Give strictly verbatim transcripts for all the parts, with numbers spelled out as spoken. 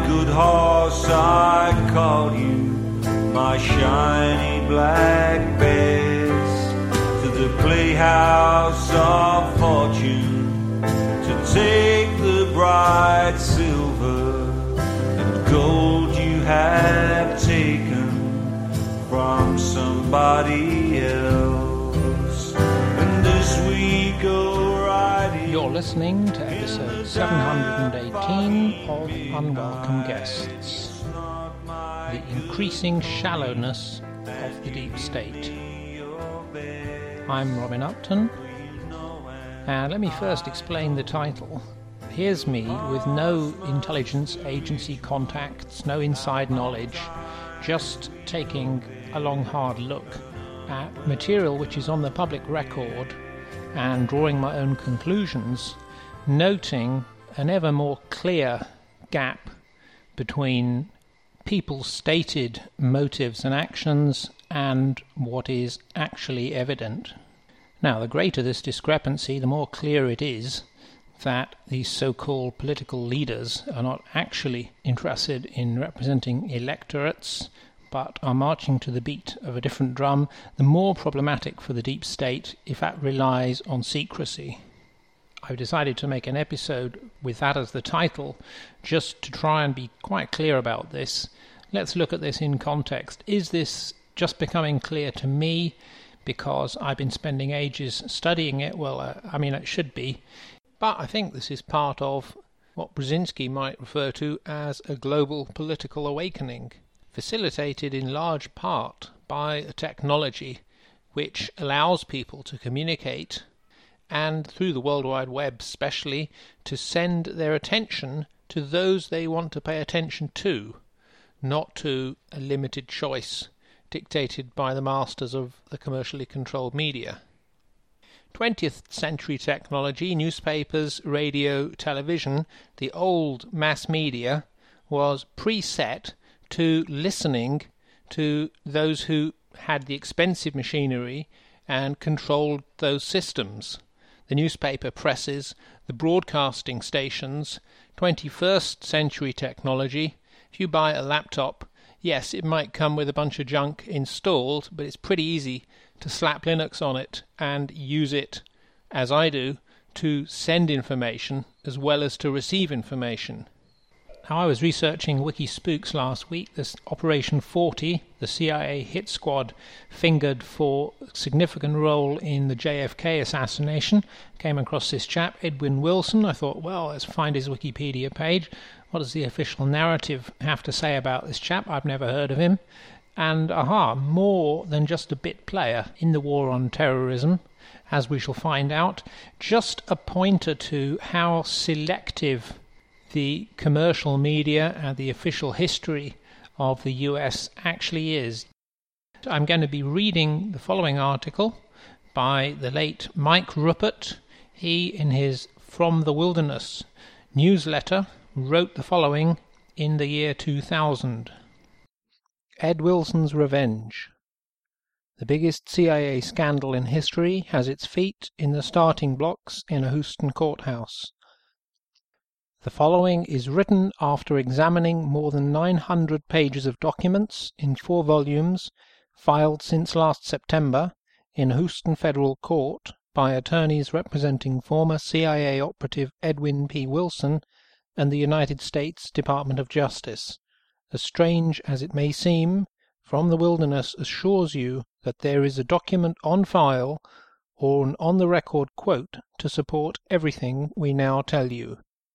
good horse, I called you my shiny black bess, to the playhouse of fortune, to take the bright silver and gold you have taken from somebody else. And this we go riding. You're listening to episode seven hundred eighteen of Unwelcome Guests. The increasing shallowness of the deep state. I'm Robin Upton, and let me first explain the title. Here's me with no intelligence agency contacts, no inside knowledge, just taking a long hard look at material which is on the public record and drawing my own conclusions, noting an ever more clear gap between people's stated motives and actions and what is actually evident. Now, the greater this discrepancy, the more clear it is that these so-called political leaders are not actually interested in representing electorates, but are marching to the beat of a different drum, the more problematic for the deep state if that relies on secrecy. I've decided to make an episode with that as the title, just to try and be quite clear about this. Let's look at this in context. Is this just becoming clear to me because I've been spending ages studying it? Well, uh, I mean, it should be. But I think this is part of what Brzezinski might refer to as a global political awakening, facilitated in large part by a technology which allows people to communicate, and through the World Wide Web especially, to send their attention to those they want to pay attention to, not to a limited choice dictated by the masters of the commercially controlled media. twentieth century technology, newspapers, radio, television, the old mass media, was preset to listening to those who had the expensive machinery and controlled those systems. The newspaper presses, the broadcasting stations, twenty-first century technology. If you buy a laptop, yes, it might come with a bunch of junk installed, but it's pretty easy to slap Linux on it and use it, as I do, to send information as well as to receive information. Now, I was researching Wikispooks last week. This Operation forty, the C I A hit squad fingered for a significant role in the J F K assassination, came across this chap, Edwin Wilson. I thought, well, let's find his Wikipedia page. What does the official narrative have to say about this chap? I've never heard of him. And, aha, more than just a bit player in the war on terrorism, as we shall find out. Just a pointer to how selective the commercial media and the official history of the U S actually is. I'm going to be reading the following article by the late Mike Ruppert. He, in his From the Wilderness newsletter, wrote the following in the year two thousand. Ed Wilson's Revenge. The biggest C I A scandal in history has its feet in the starting blocks in a Houston courthouse. The following is written after examining more than nine hundred pages of documents in four volumes filed since last September in Houston Federal Court by attorneys representing former C I A operative Edwin P. Wilson and the United States Department of Justice. As strange as it may seem, From the Wilderness assures you that there is a document on file or an on-the-record quote to support everything we now tell you.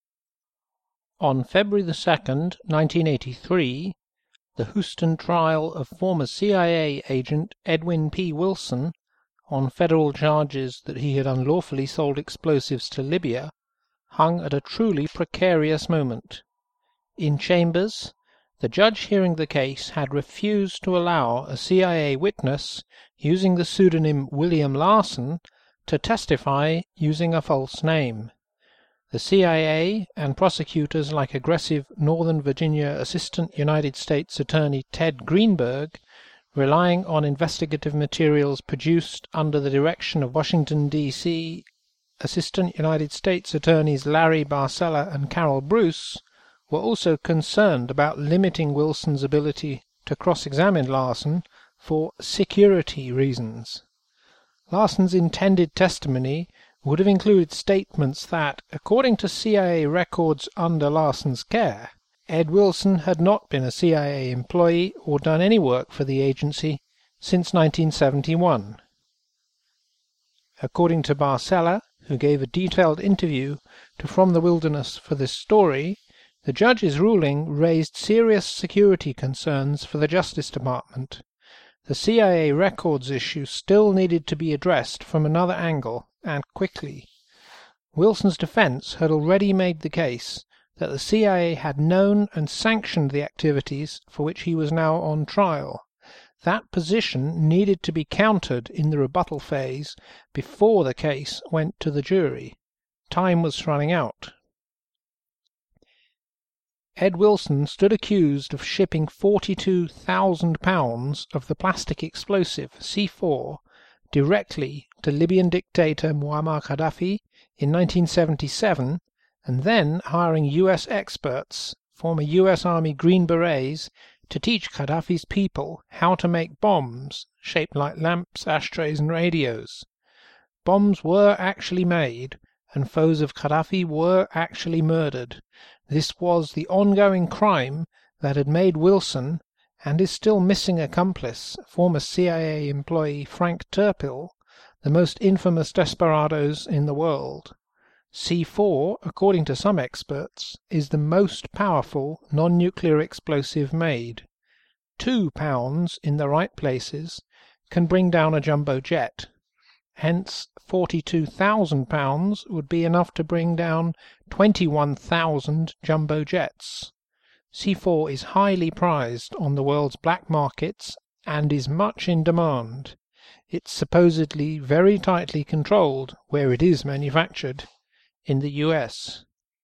On February the second, nineteen eighty-three, the Houston trial of former C I A agent Edwin P. Wilson on federal charges that he had unlawfully sold explosives to Libya hung at a truly precarious moment. In chambers, the judge hearing the case had refused to allow a C I A witness using the pseudonym William Larson to testify using a false name. The C I A and prosecutors like aggressive Northern Virginia Assistant United States Attorney Ted Greenberg, relying on investigative materials produced under the direction of Washington, D C Assistant United States Attorneys Larry Barcella and Carol Bruce, were also concerned about limiting Wilson's ability to cross-examine Larsen for security reasons. Larson's intended testimony would have included statements that, according to C I A records under Larsen's care, Ed Wilson had not been a C I A employee or done any work for the agency since nineteen seventy-one. According to Barcella, who gave a detailed interview to From the Wilderness for this story, the judge's ruling raised serious security concerns for the Justice Department. The C I A records issue still needed to be addressed from another angle, and quickly. Wilson's defense had already made the case that the C I A had known and sanctioned the activities for which he was now on trial. That position needed to be countered in the rebuttal phase before the case went to the jury. Time was running out. Ed Wilson stood accused of shipping forty-two thousand pounds of the plastic explosive C four directly to Libyan dictator Muammar Gaddafi in nineteen seventy-seven, and then hiring U S experts, former U S Army Green Berets, to teach Gaddafi's people how to make bombs shaped like lamps, ashtrays and radios. Bombs were actually made, and foes of Gaddafi were actually murdered. This was the ongoing crime that had made Wilson, and his still missing accomplice, former C I A employee Frank Turpil, the most infamous desperados in the world. C four, according to some experts, is the most powerful non-nuclear explosive made. Two pounds in the right places can bring down a jumbo jet. Hence, forty-two thousand pounds would be enough to bring down twenty-one thousand jumbo jets. C four is highly prized on the world's black markets and is much in demand. It's supposedly very tightly controlled where it is manufactured, in the U S.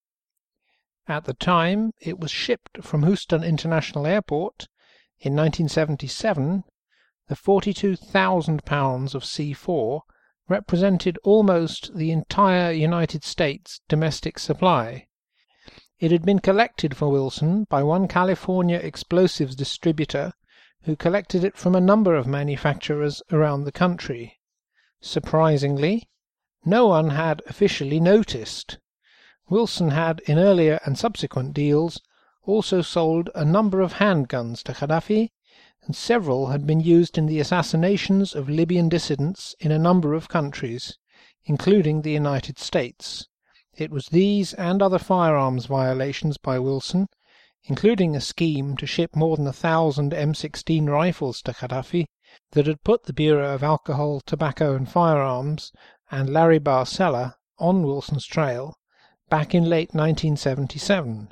At the time it was shipped from Houston International Airport in nineteen seventy-seven, the forty-two thousand pounds of C four represented almost the entire United States domestic supply. It had been collected for Wilson by one California explosives distributor who collected it from a number of manufacturers around the country. Surprisingly, no one had officially noticed. Wilson had, in earlier and subsequent deals, also sold a number of handguns to Gaddafi, and several had been used in the assassinations of Libyan dissidents in a number of countries, including the United States. It was these and other firearms violations by Wilson, including a scheme to ship more than a thousand M sixteen rifles to Gaddafi, that had put the Bureau of Alcohol, Tobacco and Firearms and Larry Barcella on Wilson's trail back in late nineteen seventy-seven.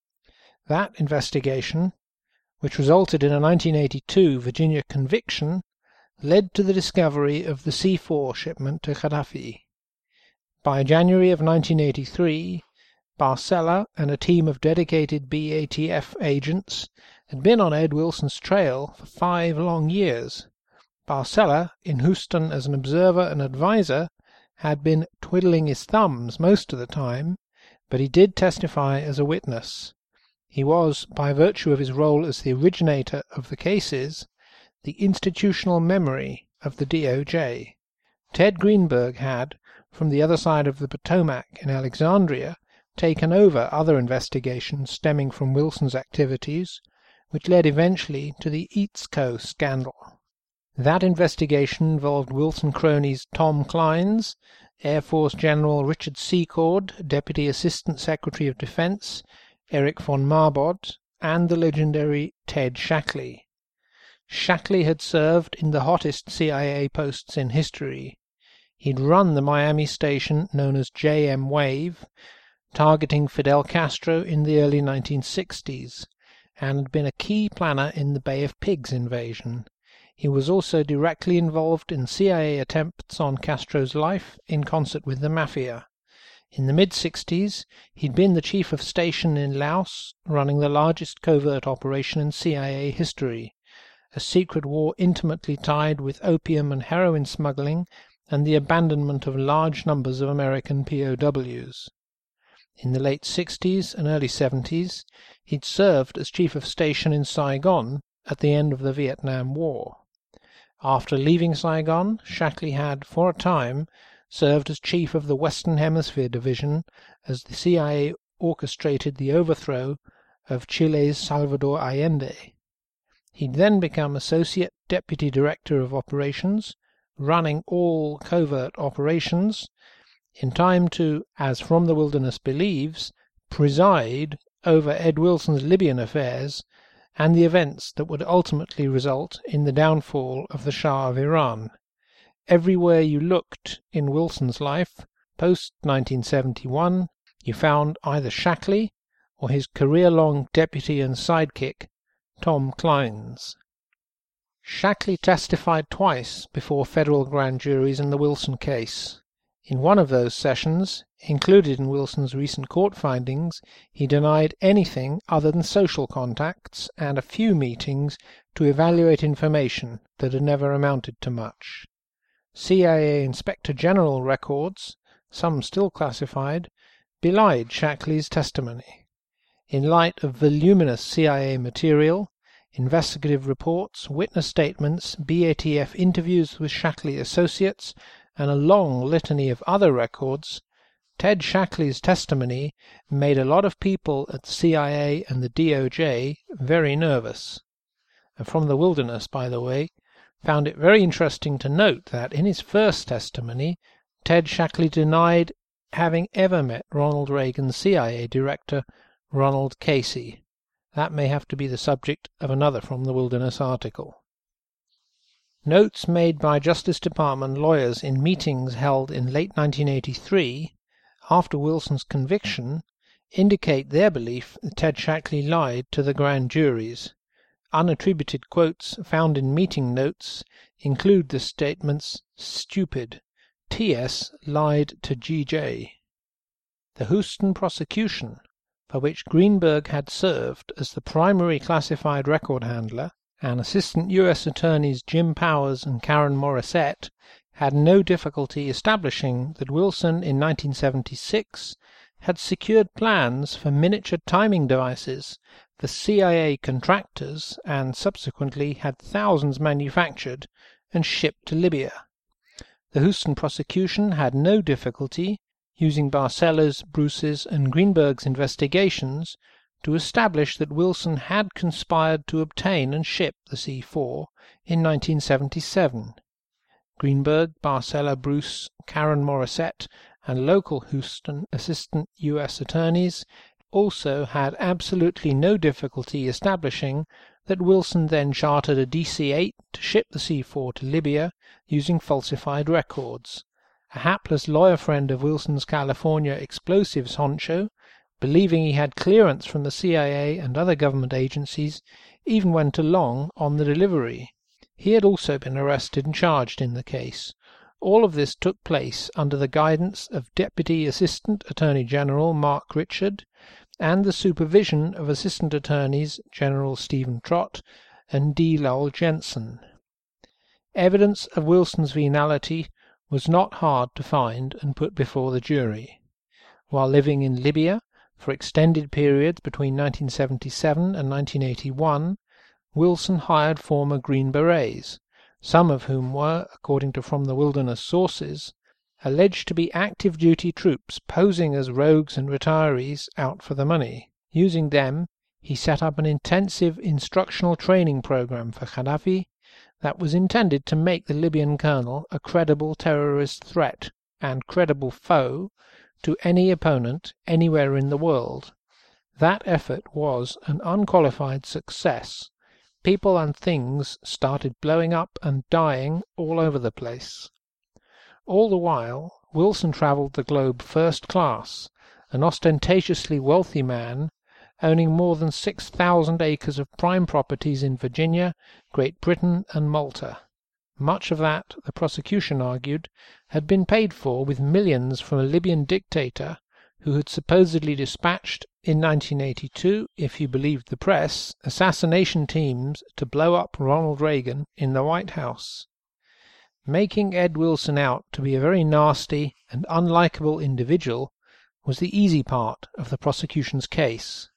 That investigation, which resulted in a nineteen eighty-two Virginia conviction, led to the discovery of the C four shipment to Gaddafi. By January of nineteen eighty-three, Barcella and a team of dedicated B A T F agents had been on Ed Wilson's trail for five long years. Barcella, in Houston as an observer and advisor, had been twiddling his thumbs most of the time, but he did testify as a witness. He was, by virtue of his role as the originator of the cases, the institutional memory of the D O J. Ted Greenberg had, from the other side of the Potomac in Alexandria, taken over other investigations stemming from Wilson's activities, which led eventually to the Eatsco scandal. That investigation involved Wilson cronies Tom Clines, Air Force General Richard Secord, Deputy Assistant Secretary of Defense Eric von Marbod, and the legendary Ted Shackley. Shackley had served in the hottest C I A posts in history. He'd run the Miami station known as J M Wave, targeting Fidel Castro in the early nineteen sixties, and had been a key planner in the Bay of Pigs invasion. He was also directly involved in C I A attempts on Castro's life in concert with the Mafia. In the mid-sixties, he'd been the chief of station in Laos, running the largest covert operation in C I A history, a secret war intimately tied with opium and heroin smuggling and the abandonment of large numbers of American P O Ws. In the late sixties and early seventies, he'd served as chief of station in Saigon at the end of the Vietnam War. After leaving Saigon, Shackley had, for a time, served as chief of the Western Hemisphere Division as the C I A orchestrated the overthrow of Chile's Salvador Allende. He'd then become Associate Deputy Director of Operations, running all covert operations, in time to, as From the Wilderness believes, preside over Ed Wilson's Libyan affairs and the events that would ultimately result in the downfall of the Shah of Iran. Everywhere you looked in Wilson's life, post nineteen seventy-one, you found either Shackley or his career-long deputy and sidekick, Tom Clines. Shackley testified twice before federal grand juries in the Wilson case. In one of those sessions, included in Wilson's recent court findings, he denied anything other than social contacts and a few meetings to evaluate information that had never amounted to much. C I A Inspector General records, some still classified, belied Shackley's testimony. In light of voluminous C I A material, investigative reports, witness statements, B A T F interviews with Shackley associates, and a long litany of other records, Ted Shackley's testimony made a lot of people at the C I A and the D O J very nervous. And From the Wilderness, by the way, found it very interesting to note that in his first testimony, Ted Shackley denied having ever met Ronald Reagan's C I A director, Ronald Casey. That may have to be the subject of another From the Wilderness article. Notes made by Justice Department lawyers in meetings held in late nineteen eighty-three, after Wilson's conviction, indicate their belief that Ted Shackley lied to the grand juries. Unattributed quotes found in meeting notes include the statements, "Stupid. T S lied to G J." The Houston prosecution, for which Greenberg had served as the primary classified record handler, and Assistant U S Attorneys Jim Powers and Karen Morissette had no difficulty establishing that Wilson in nineteen seventy-six had secured plans for miniature timing devices for C I A contractors and subsequently had thousands manufactured and shipped to Libya. The Houston prosecution had no difficulty using Barcella's, Bruce's, and Greenberg's investigations to establish that Wilson had conspired to obtain and ship the C four in nineteen seventy-seven. Greenberg, Barcella, Bruce, Karen Morissette, and local Houston assistant U S attorneys also had absolutely no difficulty establishing that Wilson then chartered a D C eight to ship the C four to Libya using falsified records. A hapless lawyer friend of Wilson's California explosives honcho, believing he had clearance from the C I A and other government agencies, even went along on the delivery. He had also been arrested and charged in the case. All of this took place under the guidance of Deputy Assistant Attorney General Mark Richard and the supervision of Assistant Attorneys General Stephen Trott and D. Lowell Jensen. Evidence of Wilson's venality was not hard to find and put before the jury. While living in Libya for extended periods between nineteen seventy-seven and nineteen eighty-one, Wilson hired former Green Berets, some of whom were, according to From the Wilderness sources, alleged to be active duty troops posing as rogues and retirees out for the money. Using them, he set up an intensive instructional training program for Gaddafi that was intended to make the Libyan colonel a credible terrorist threat and credible foe to any opponent anywhere in the world. That effort was an unqualified success. People and things started blowing up and dying all over the place. All the while, Wilson travelled the globe first class, an ostentatiously wealthy man, owning more than six thousand acres of prime properties in Virginia, Great Britain, and Malta. Much of that, the prosecution argued, had been paid for with millions from a Libyan dictator who had supposedly dispatched, in nineteen eighty-two, if you believed the press, assassination teams to blow up Ronald Reagan in the White House. Making Ed Wilson out to be a very nasty and unlikable individual was the easy part of the prosecution's case.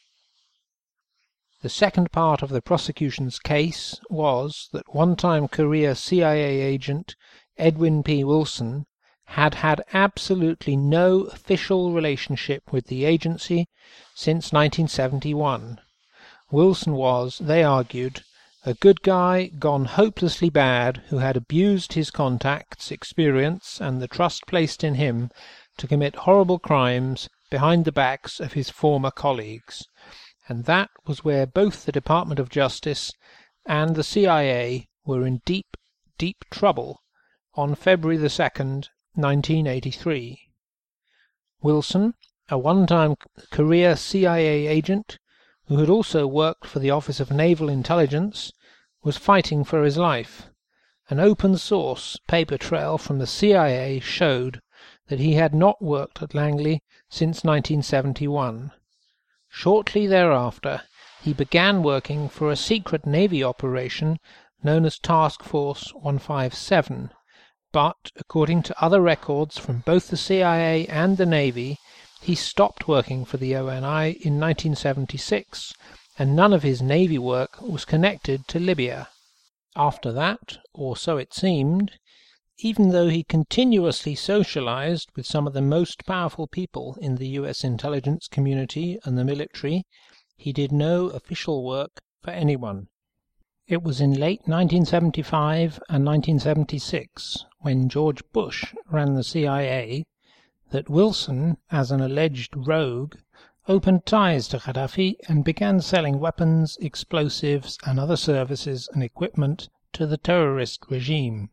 The second part of the prosecution's case was that one-time Korea C I A agent Edwin P. Wilson had had absolutely no official relationship with the agency since nineteen seventy-one. Wilson was, they argued, a good guy gone hopelessly bad who had abused his contacts, experience, and the trust placed in him to commit horrible crimes behind the backs of his former colleagues. And that was where both the Department of Justice and the C I A were in deep, deep trouble on February the second, nineteen eighty-three. Wilson, a one-time Korea C I A agent who had also worked for the Office of Naval Intelligence, was fighting for his life. An open-source paper trail from the C I A showed that he had not worked at Langley since nineteen seventy-one. Shortly thereafter, he began working for a secret Navy operation known as Task Force one fifty-seven, but, according to other records from both the C I A and the Navy, he stopped working for the O N I in nineteen seventy-six, and none of his Navy work was connected to Libya. After that, or so it seemed, even though he continuously socialized with some of the most powerful people in the U S intelligence community and the military, he did no official work for anyone. It was in late nineteen seventy-five and nineteen seventy-six, when George Bush ran the C I A, that Wilson, as an alleged rogue, opened ties to Gaddafi and began selling weapons, explosives, and other services and equipment to the terrorist regime.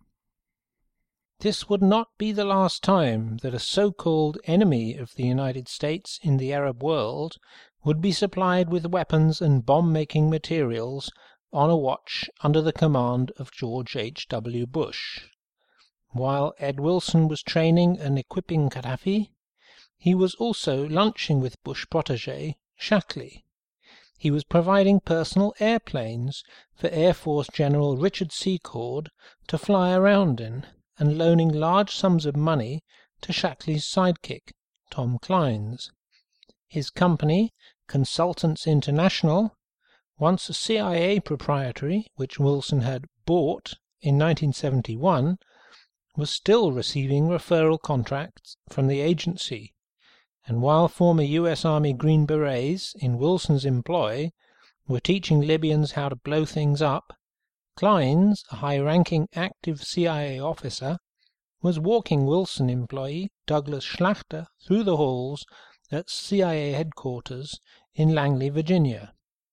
This would not be the last time that a so-called enemy of the United States in the Arab world would be supplied with weapons and bomb-making materials on a watch under the command of George H W Bush. While Ed Wilson was training and equipping Gaddafi, he was also lunching with Bush protégé Shackley. He was providing personal airplanes for Air Force General Richard Secord to fly around in, and loaning large sums of money to Shackley's sidekick, Tom Clines. His company, Consultants International, once a C I A proprietary, which Wilson had bought in nineteen seventy-one, was still receiving referral contracts from the agency, and while former U S Army Green Berets in Wilson's employ were teaching Libyans how to blow things up, Clines, a high-ranking active C I A officer, was walking Wilson employee Douglas Schlachter through the halls at C I A headquarters in Langley, Virginia.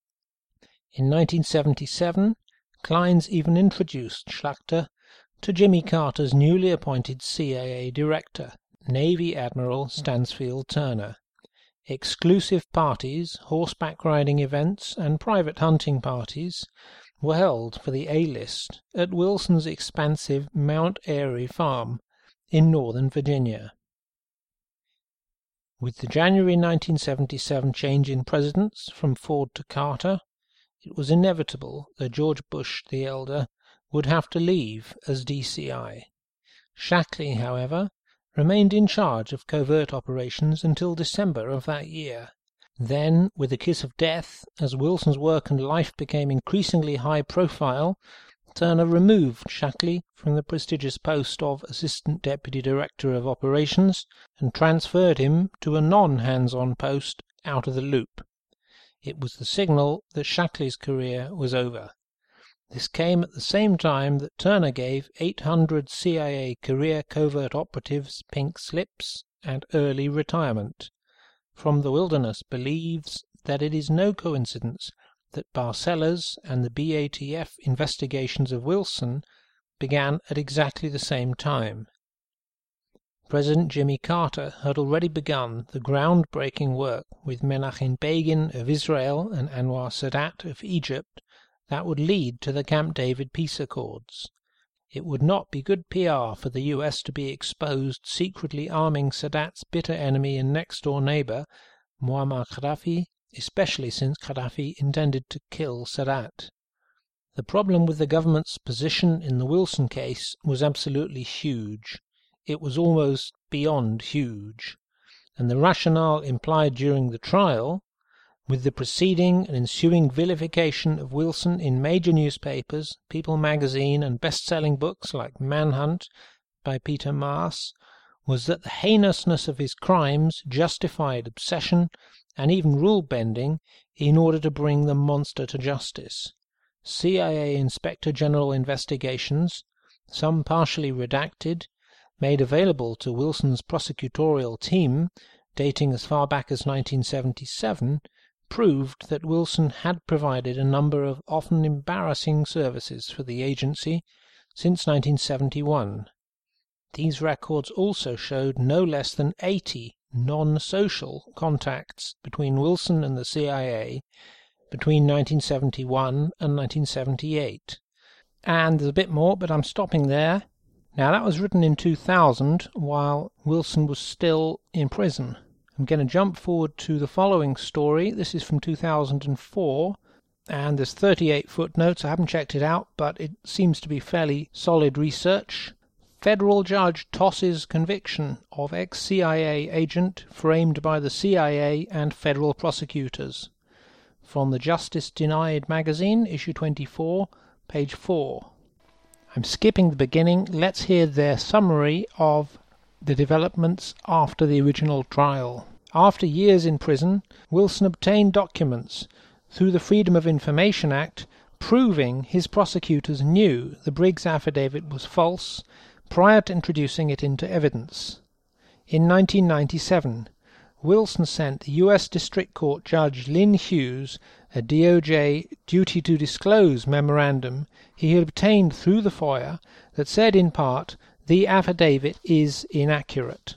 In nineteen seventy-seven, Clines even introduced Schlachter to Jimmy Carter's newly appointed C I A director, Navy Admiral Stansfield Turner. Exclusive parties, horseback riding events, and private hunting parties were held for the A-list at Wilson's expansive Mount Airy farm in northern Virginia. With the January nineteen seventy-seven change in presidents from Ford to Carter, it was inevitable that George Bush the elder would have to leave as D C I. Shackley, however, remained in charge of covert operations until December of that year. Then, with a kiss of death, as Wilson's work and life became increasingly high-profile, Turner removed Shackley from the prestigious post of Assistant Deputy Director of Operations and transferred him to a non-hands-on post out of the loop. It was the signal that Shackley's career was over. This came at the same time that Turner gave eight hundred C I A career covert operatives pink slips and early retirement. From the Wilderness believes that it is no coincidence that Barcella's and the B A T F investigations of Wilson began at exactly the same time. President Jimmy Carter had already begun the groundbreaking work with Menachem Begin of Israel and Anwar Sadat of Egypt that would lead to the Camp David peace accords. It would not be good P R for the U S to be exposed secretly arming Sadat's bitter enemy and next-door neighbor, Muammar Gaddafi, especially since Gaddafi intended to kill Sadat. The problem with the government's position in the Wilson case was absolutely huge. It was almost beyond huge. and the rationale implied during the trial, with the preceding and ensuing vilification of Wilson in major newspapers, People magazine, and best-selling books like Manhunt by Peter Maas, was that the heinousness of his crimes justified obsession and even rule-bending in order to bring the monster to justice. C I A Inspector General investigations, some partially redacted, made available to Wilson's prosecutorial team, dating as far back as nineteen seventy-seven, proved that Wilson had provided a number of often embarrassing services for the agency since nineteen seventy-one. These records also showed no less than eighty non-social contacts between Wilson and the C I A between nineteen seventy-one and nineteen seventy-eight. And there's a bit more, but I'm stopping there. Now, that was written in two thousand while Wilson was still in prison. I'm going to jump forward to the following story. This is from two thousand four, and there's thirty-eight footnotes. I haven't checked it out, but it seems to be fairly solid research. Federal judge tosses conviction of ex-C I A agent framed by the C I A and federal prosecutors. From the Justice Denied magazine, issue twenty-four, page four. I'm skipping the beginning. Let's hear their summary of the developments after the original trial. After years in prison, Wilson obtained documents through the Freedom of Information Act proving his prosecutors knew the Briggs affidavit was false prior to introducing it into evidence. In nineteen ninety-seven, Wilson sent U S District Court Judge Lynn Hughes a D O J duty to disclose memorandum he had obtained through the F O I A that said in part, "The affidavit is inaccurate."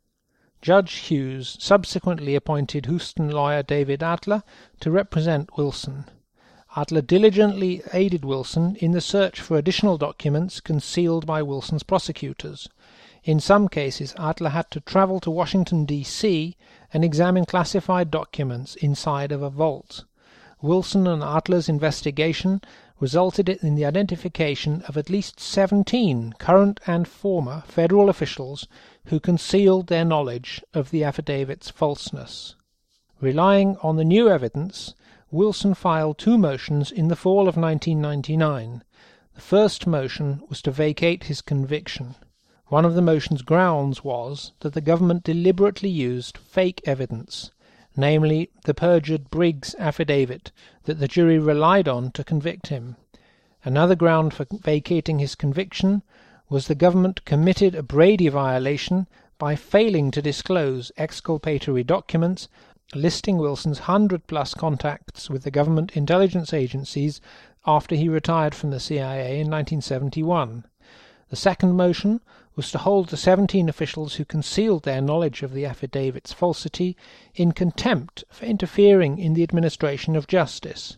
Judge Hughes subsequently appointed Houston lawyer David Adler to represent Wilson. Adler diligently aided Wilson in the search for additional documents concealed by Wilson's prosecutors. In some cases, Adler had to travel to Washington, D C and examine classified documents inside of a vault. Wilson and Adler's investigation resulted in the identification of at least seventeen current and former federal officials who concealed their knowledge of the affidavit's falseness. Relying on the new evidence, Wilson filed two motions in the fall of nineteen ninety-nine. The first motion was to vacate his conviction. One of the motion's grounds was that the government deliberately used fake evidence, namely the perjured Briggs affidavit that the jury relied on to convict him. Another ground for vacating his conviction was the government committed a Brady violation by failing to disclose exculpatory documents listing Wilson's hundred-plus contacts with the government intelligence agencies after he retired from the C I A in nineteen seventy-one. The second motion was to hold the seventeen officials who concealed their knowledge of the affidavit's falsity in contempt for interfering in the administration of justice.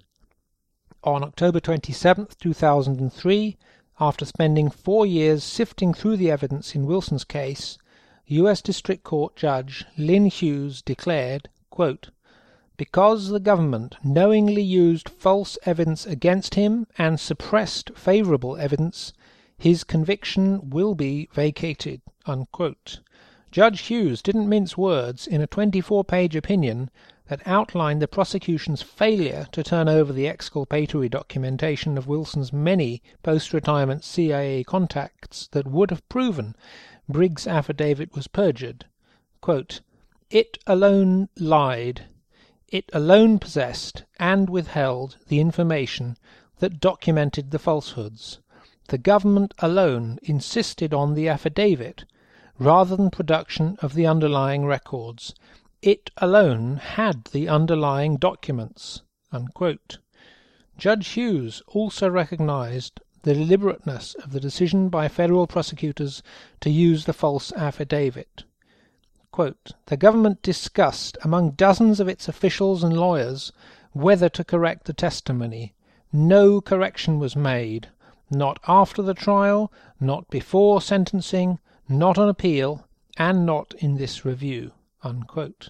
On October twenty-seventh, two thousand three, after spending four years sifting through the evidence in Wilson's case, U S District Court Judge Lynn Hughes declared, quote, "Because the government knowingly used false evidence against him and suppressed favorable evidence, his conviction will be vacated." Unquote. Judge Hughes didn't mince words in a twenty-four page opinion that outlined the prosecution's failure to turn over the exculpatory documentation of Wilson's many post-retirement C I A contacts that would have proven Briggs' affidavit was perjured. Quote, "It alone lied. It alone possessed and withheld the information that documented the falsehoods. The government alone insisted on the affidavit rather than production of the underlying records. It alone had the underlying documents." Unquote. Judge Hughes also recognized the deliberateness of the decision by federal prosecutors to use the false affidavit. Quote, "The government discussed among dozens of its officials and lawyers whether to correct the testimony. No correction was made, not after the trial, not before sentencing, not on appeal, and not in this review." Unquote.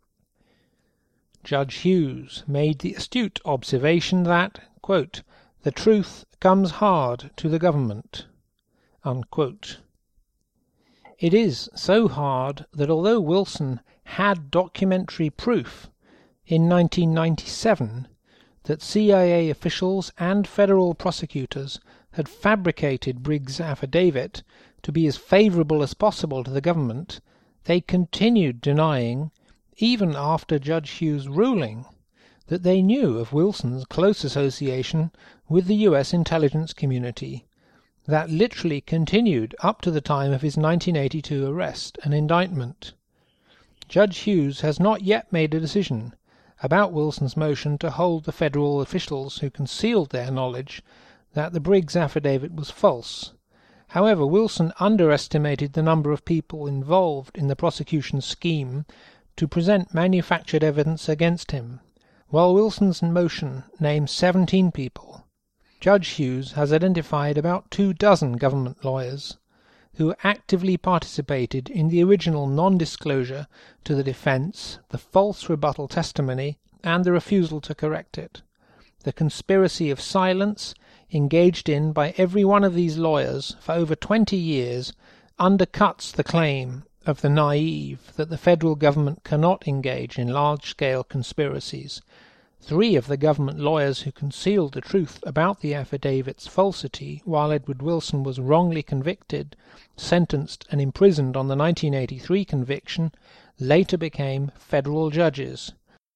Judge Hughes made the astute observation that, quote, "the truth comes hard to the government." Unquote. It is so hard that although Wilson had documentary proof in nineteen ninety-seven that C I A officials and federal prosecutors had fabricated Briggs' affidavit to be as favourable as possible to the government, they continued denying, even after Judge Hughes' ruling, that they knew of Wilson's close association with the U S intelligence community. That literally continued up to the time of his nineteen eighty-two arrest and indictment. Judge Hughes has not yet made a decision about Wilson's motion to hold the federal officials who concealed their knowledge that the Briggs affidavit was false. However, Wilson underestimated the number of people involved in the prosecution's scheme to present manufactured evidence against him. While Wilson's motion names seventeen people, Judge Hughes has identified about two dozen government lawyers who actively participated in the original non-disclosure to the defence, the false rebuttal testimony, and the refusal to correct it. The conspiracy of silence engaged in by every one of these lawyers for over twenty years undercuts the claim of the naive that the federal government cannot engage in large-scale conspiracies. Three of the government lawyers who concealed the truth about the affidavit's falsity while Edward Wilson was wrongly convicted, sentenced and imprisoned on the nineteen eighty-three conviction, later became federal judges.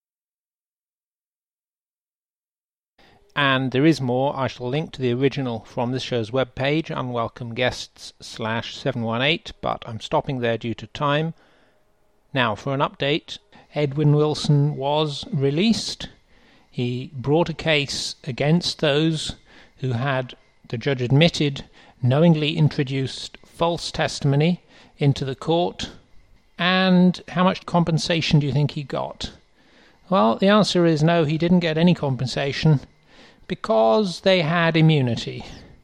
And there is more. I shall link to the original from this show's webpage, unwelcome guests slash seven one eight, but I'm stopping there due to time. Now, for an update, Edwin Wilson was released. He brought a case against those who had, the judge admitted, knowingly introduced false testimony into the court. And how much compensation do you think he got? Well, the answer is no, he didn't get any compensation because they had immunity.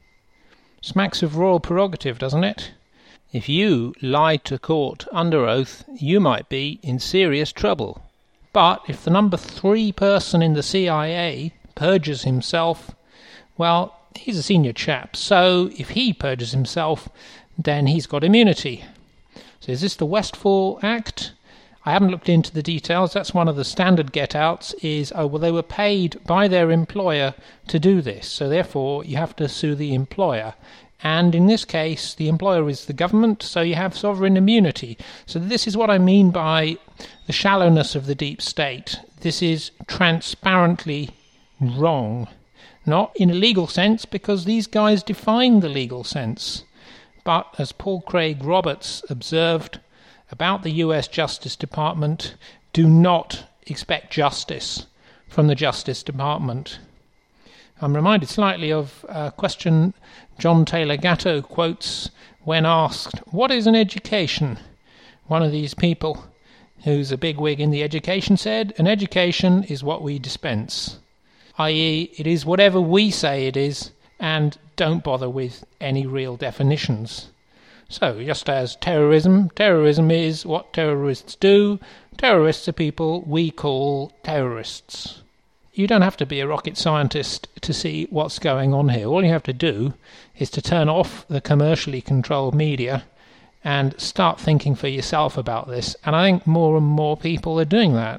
Smacks of royal prerogative, doesn't it? If you lied to court under oath, you might be in serious trouble. But if the number three person in the C I A perjures himself, well, he's a senior chap, so if he perjures himself, then he's got immunity. So is this the Westfall Act? I haven't looked into the details. That's one of the standard get-outs is, oh, well, they were paid by their employer to do this, so therefore you have to sue the employer. And in this case, the employer is the government, so you have sovereign immunity. So this is what I mean by the shallowness of the deep state. This is transparently wrong. Not in a legal sense, because these guys define the legal sense. But as Paul Craig Roberts observed about the U S Justice Department, do not expect justice from the Justice Department. I'm reminded slightly of a question John Taylor Gatto quotes when asked, "What is an education?" One of these people, who's a bigwig in the education, said, "An education is what we dispense," that is, it is whatever we say it is, and don't bother with any real definitions. So, just as terrorism, terrorism is what terrorists do. Terrorists are people we call terrorists. You don't have to be a rocket scientist to see what's going on here. All you have to do is to turn off the commercially controlled media and start thinking for yourself about this. And I think more and more people are doing that.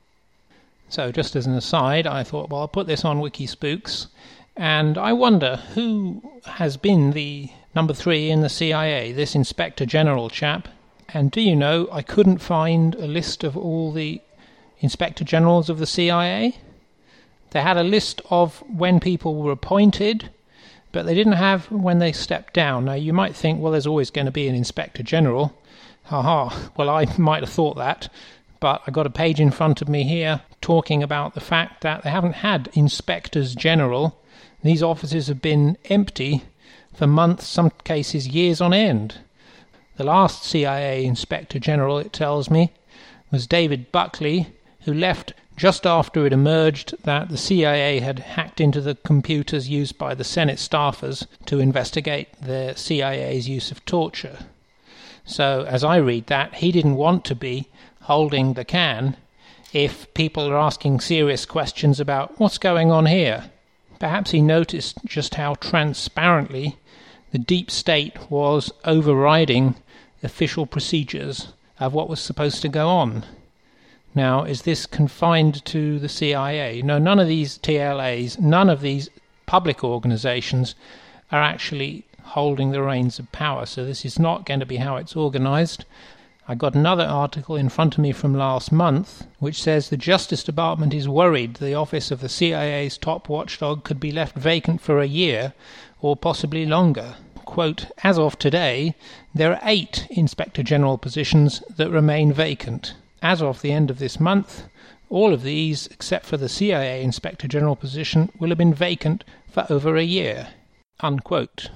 So just as an aside, I thought, well, I'll put this on Wikispooks. And I wonder who has been the number three in the C I A, this Inspector General chap. And do you know, I couldn't find a list of all the Inspector Generals of the C I A. They had a list of when people were appointed, but they didn't have when they stepped down. Now, you might think, well, there's always going to be an Inspector General. Ha-ha. Well, I might have thought that, but I got a page in front of me here talking about the fact that they haven't had Inspectors General. These offices have been empty for months, some cases years on end. The last C I A Inspector General, it tells me, was David Buckley, who left just after it emerged that the C I A had hacked into the computers used by the Senate staffers to investigate the C I A's use of torture. So, as I read that, he didn't want to be holding the can if people are asking serious questions about what's going on here. Perhaps he noticed just how transparently the deep state was overriding official procedures of what was supposed to go on. Now, is this confined to the C I A? No, none of these T L As, none of these public organizations are actually holding the reins of power, so this is not going to be how it's organized. I got another article in front of me from last month which says the Justice Department is worried the office of the C I A's top watchdog could be left vacant for a year or possibly longer. Quote, as of today, there are eight Inspector General positions that remain vacant. As of the end of this month, all of these, except for the C I A Inspector General position, will have been vacant for over a year. Unquote.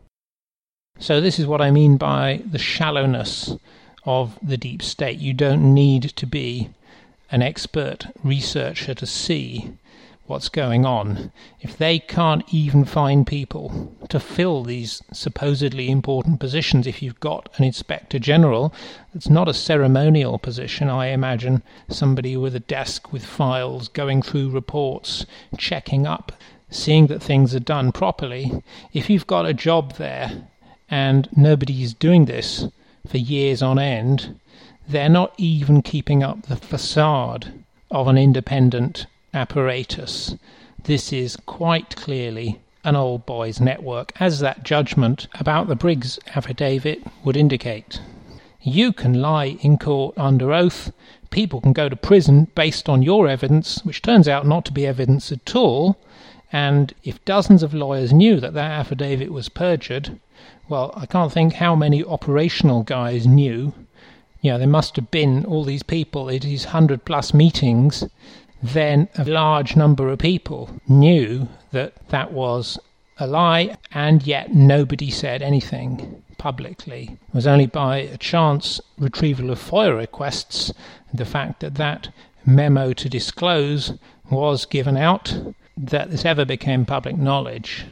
So this is what I mean by the shallowness of the deep state. You don't need to be an expert researcher to see what's going on. If they can't even find people to fill these supposedly important positions, if you've got an Inspector General, it's not a ceremonial position, I imagine, somebody with a desk with files, going through reports, checking up, seeing that things are done properly. If you've got a job there and nobody is doing this for years on end, they're not even keeping up the facade of an independent apparatus. This is quite clearly an old boys network, as that judgment about the Briggs affidavit would indicate. You can lie in court under oath, people can go to prison based on your evidence, which turns out not to be evidence at all, and if dozens of lawyers knew that that affidavit was perjured, well, I can't think how many operational guys knew. You know, there must have been all these people at these hundred plus meetings. Then a large number of people knew that that was a lie, and yet nobody said anything publicly. It was only by a chance retrieval of FOIA requests, the fact that that memo to disclose was given out, that this ever became public knowledge.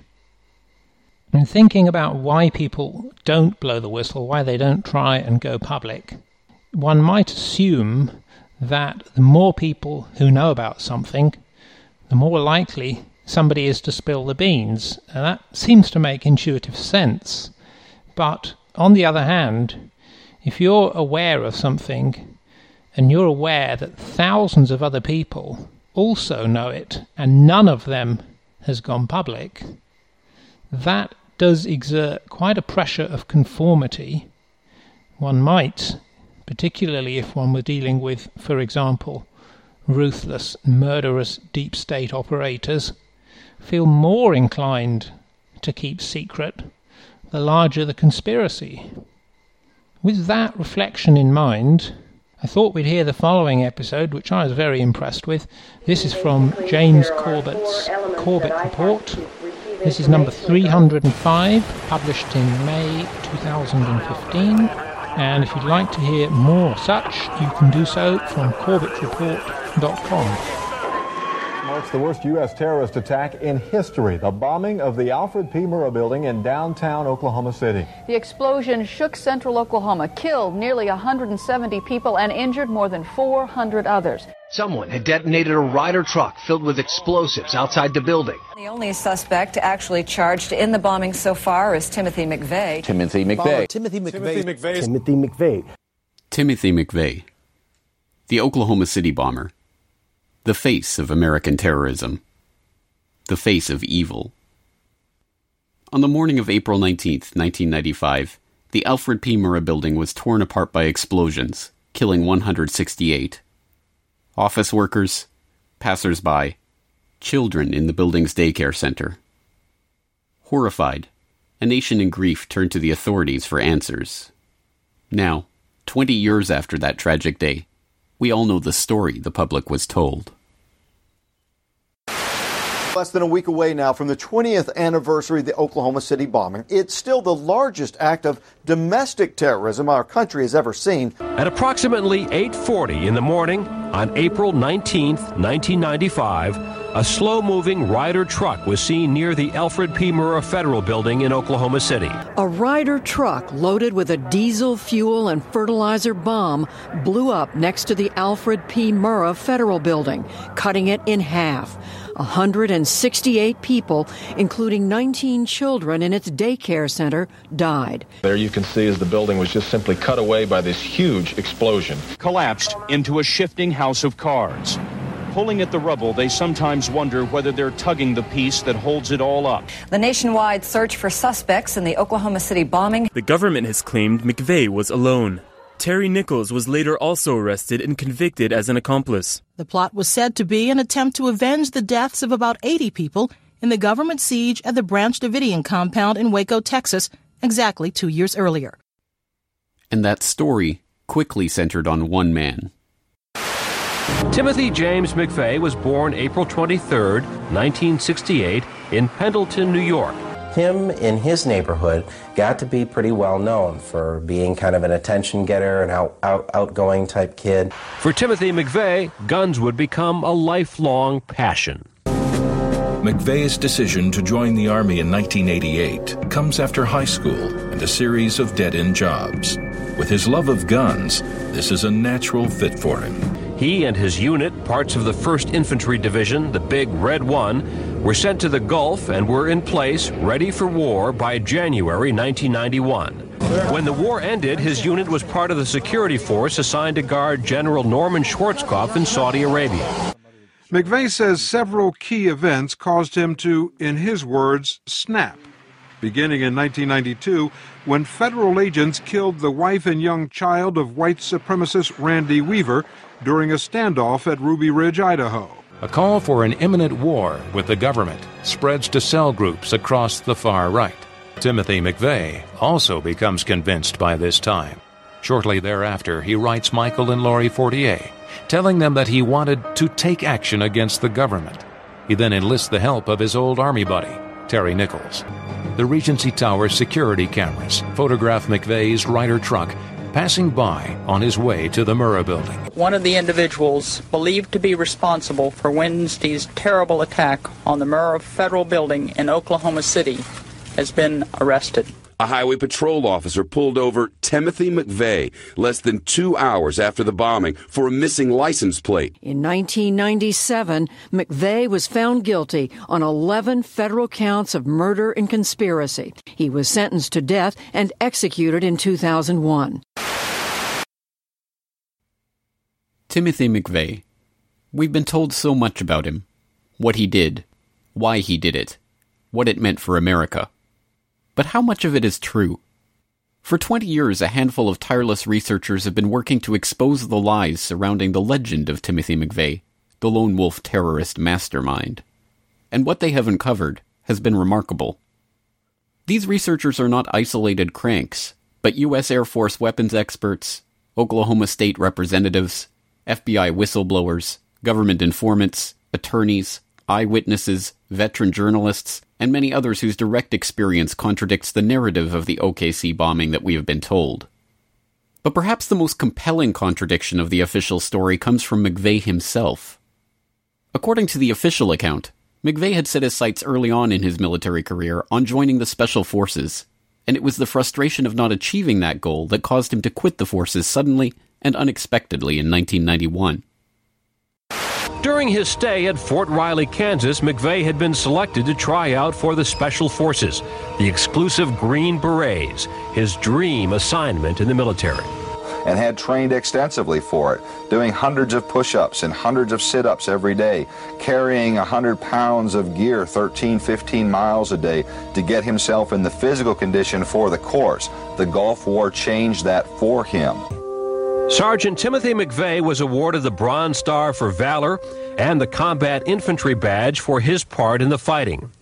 And thinking about why people don't blow the whistle, why they don't try and go public, one might assume that the more people who know about something, the more likely somebody is to spill the beans. And that seems to make intuitive sense. But on the other hand, if you're aware of something and you're aware that thousands of other people also know it and none of them has gone public, that does exert quite a pressure of conformity. One might, particularly if one were dealing with, for example, ruthless, murderous deep state operators, feel more inclined to keep secret the larger the conspiracy. With that reflection in mind, I thought we'd hear the following episode, which I was very impressed with. This is from James Corbett's Corbett Report. This is number three hundred five, published in May two thousand fifteen. And if you'd like to hear more such, you can do so from corbett report dot com. Marks the worst U S terrorist attack in history, the bombing of the Alfred P. Murrah building in downtown Oklahoma City. The explosion shook central Oklahoma, killed nearly one hundred seventy people, and injured more than four hundred others. Someone had detonated a Ryder truck filled with explosives outside the building. The only suspect actually charged in the bombing so far is Timothy McVeigh. Timothy McVeigh. Timothy McVeigh. Timothy McVeigh. Timothy McVeigh. Timothy McVeigh. The Oklahoma City bomber. The face of American terrorism. The face of evil. On the morning of April nineteenth, nineteen ninety-five, the Alfred P. Murrah building was torn apart by explosions, killing one hundred sixty-eight. Office workers, passers-by, children in the building's daycare center. Horrified, a nation in grief turned to the authorities for answers. Now, twenty years after that tragic day, we all know the story the public was told. Less than a week away now from the twentieth anniversary of the Oklahoma City bombing, it's still the largest act of domestic terrorism our country has ever seen. At approximately eight forty in the morning on April nineteenth, nineteen ninety-five, a slow-moving Ryder truck was seen near the Alfred P. Murrah Federal Building in Oklahoma City. A Ryder truck loaded with a diesel fuel and fertilizer bomb blew up next to the Alfred P. Murrah Federal Building, cutting it in half. one hundred sixty-eight people, including nineteen children in its daycare center, died. There you can see as the building was just simply cut away by this huge explosion. Collapsed into a shifting house of cards. Pulling at the rubble, they sometimes wonder whether they're tugging the piece that holds it all up. The nationwide search for suspects in the Oklahoma City bombing. The government has claimed McVeigh was alone. Terry Nichols was later also arrested and convicted as an accomplice. The plot was said to be an attempt to avenge the deaths of about eighty people in the government siege at the Branch Davidian compound in Waco, Texas, exactly two years earlier. And that story quickly centered on one man. Timothy James McVeigh was born April twenty-third, nineteen sixty-eight, in Pendleton, New York. Him in his neighborhood got to be pretty well known for being kind of an attention getter, an out, out, outgoing type kid. For Timothy McVeigh, guns would become a lifelong passion. McVeigh's decision to join the Army in nineteen eighty-eight comes after high school and a series of dead-end jobs. With his love of guns, this is a natural fit for him. He and his unit, parts of the first Infantry Division, the Big Red One, were sent to the Gulf and were in place, ready for war, by January nineteen ninety-one. When the war ended, his unit was part of the security force assigned to guard General Norman Schwarzkopf in Saudi Arabia. McVeigh says several key events caused him to, in his words, snap. Beginning in nineteen ninety-two, when federal agents killed the wife and young child of white supremacist Randy Weaver during a standoff at Ruby Ridge, Idaho. A call for an imminent war with the government spreads to cell groups across the far right. Timothy McVeigh also becomes convinced by this time. Shortly thereafter, he writes Michael and Lori Fortier, telling them that he wanted to take action against the government. He then enlists the help of his old Army buddy, Terry Nichols. The Regency Tower security cameras photograph McVeigh's Ryder truck passing by on his way to the Murrah building. One of the individuals believed to be responsible for Wednesday's terrible attack on the Murrah Federal Building in Oklahoma City has been arrested. A highway patrol officer pulled over Timothy McVeigh less than two hours after the bombing for a missing license plate. In nineteen ninety-seven, McVeigh was found guilty on eleven federal counts of murder and conspiracy. He was sentenced to death and executed in two thousand one. Timothy McVeigh. We've been told so much about him. What he did, why he did it, what it meant for America. But how much of it is true? For twenty years, a handful of tireless researchers have been working to expose the lies surrounding the legend of Timothy McVeigh, the lone wolf terrorist mastermind. And what they have uncovered has been remarkable. These researchers are not isolated cranks, but U S Air Force weapons experts, Oklahoma state representatives, F B I whistleblowers, government informants, attorneys, eyewitnesses, veteran journalists, and many others whose direct experience contradicts the narrative of the O K C bombing that we have been told. But perhaps the most compelling contradiction of the official story comes from McVeigh himself. According to the official account, McVeigh had set his sights early on in his military career on joining the Special Forces, and it was the frustration of not achieving that goal that caused him to quit the forces suddenly and unexpectedly in nineteen ninety-one. During his stay at Fort Riley, Kansas, McVeigh had been selected to try out for the Special Forces, the exclusive Green Berets, his dream assignment in the military. And had trained extensively for it, doing hundreds of push-ups and hundreds of sit-ups every day, carrying one hundred pounds of gear thirteen, fifteen miles a day to get himself in the physical condition for the course. The Gulf War changed that for him. Sergeant Timothy McVeigh was awarded the Bronze Star for Valor and the Combat Infantry Badge for his part in the fighting.